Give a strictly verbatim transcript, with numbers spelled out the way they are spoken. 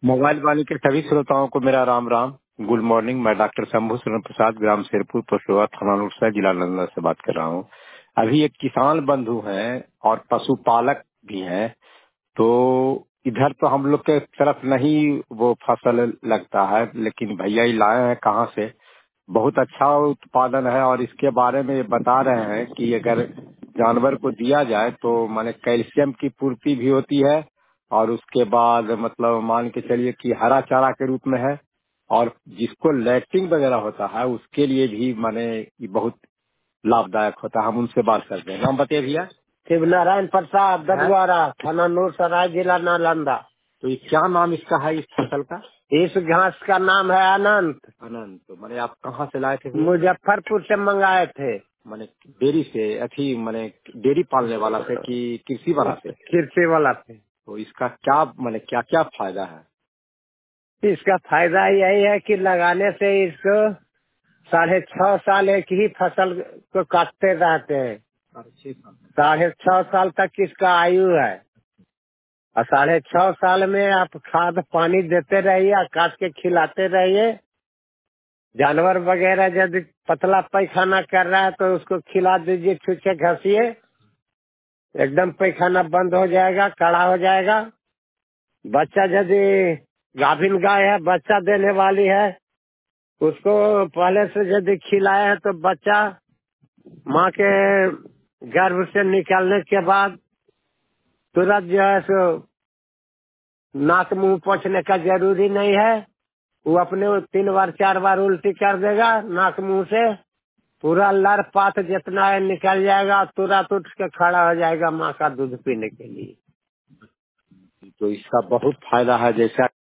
Mobile वाणी के सभी श्रोताओं को मेरा राम राम। Good morning. मैं डॉक्टर शंभू शरण प्रसाद, ग्राम शेरपुर, पोस्टवा, थाना नुरसा, जिला नालंदा से बात कर रहा हूँ। अभी एक किसान बंधु हैं और पशुपालक भी हैं, तो इधर तो हम लोग के तरफ नहीं वो फसल लगता है, लेकिन भैया ही लाए हैं कहाँ से। बहुत अच्छा उत्पादन है और इसके बारे में ये बता रहे हैं कि अगर जानवर को दिया जाए तो माने कैल्शियम की पूर्ति भी होती है, और उसके बाद मतलब मान के चलिए कि हरा चारा के रूप में है, और जिसको लैक्टिंग वगैरह होता है उसके लिए भी माने ये बहुत लाभदायक होता है। हम उनसे बात करते हैं। नाम बताइए भैया। शिव नारायण प्रसाद ददवारा, थाना नूरसराय, जिला नालंदा। तो ये क्या नाम इसका है, इस फसल का? इस घास का नाम है अनंत। अनंत। तो मैंने आप कहाँ से लाए थे भैया? मुजफ्फरपुर से मंगाए थे। मैंने डेयरी से, अथी मैंने डेयरी पालने वाला से कि कृषि वाला से? कृषि वाला से। तो इसका क्या मैंने क्या क्या फायदा है? इसका फायदा यही है कि लगाने से इसको साढ़े छह साल एक ही फसल को काटते रहते हैं। साढ़े छह साल साढ़े छह साल तक इसका आयु है, और साढ़े छह साल में आप खाद पानी देते रहिए और काट के खिलाते रहिए। जानवर वगैरह यदि पतला पैखाना कर रहा है तो उसको खिला दीजिए, छुछे घसीए, एकदम पैखाना बंद हो जाएगा, कड़ा हो जाएगा। बच्चा यदि गाभिन गाय है, बच्चा देने वाली है, उसको पहले से यदि खिलाया है तो बच्चा माँ के गर्भ से निकलने के बाद तुरंत जो है सो नाक मुंह पोंछने का जरूरी नहीं है। वो अपने वो तीन बार चार बार उल्टी कर देगा, नाक मुंह से पूरा लर पात जितना है निकल जाएगा, तुरंत उठ के खड़ा हो जाएगा माँ का दूध पीने के लिए। तो इसका बहुत फायदा है। जैसा